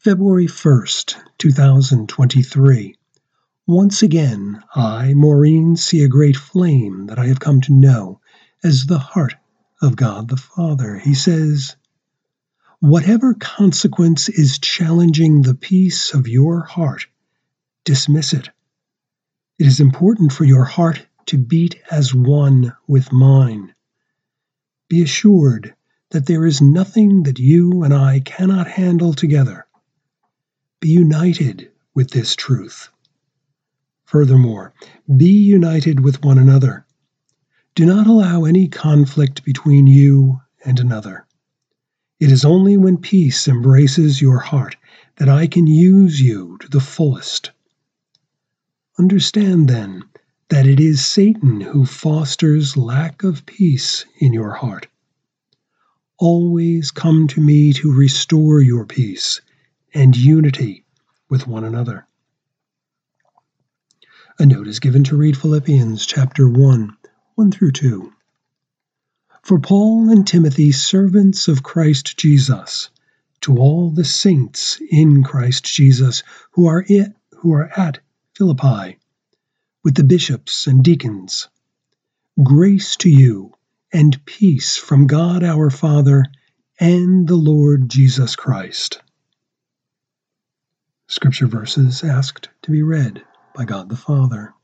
February 1st, 2023. Once again, I, Maureen, see a great flame that I have come to know as the heart of God the Father. He says, whatever consequence is challenging the peace of your heart, dismiss it. It is important for your heart to beat as one with mine. Be assured that there is nothing that you and I cannot handle together. Be united with this truth. Furthermore, be united with one another. Do not allow any conflict between you and another. It is only when peace embraces your heart that I can use you to the fullest. Understand, then, that it is Satan who fosters lack of peace in your heart. Always come to me to restore your peace and unity with one another. A note is given to read Philippians chapter 1 through 2. For Paul and Timothy, servants of Christ Jesus, to all the saints in Christ Jesus who are at Philippi, with the bishops and deacons, grace to you and peace from God our Father and the Lord Jesus Christ. Scripture verses asked to be read by God the Father.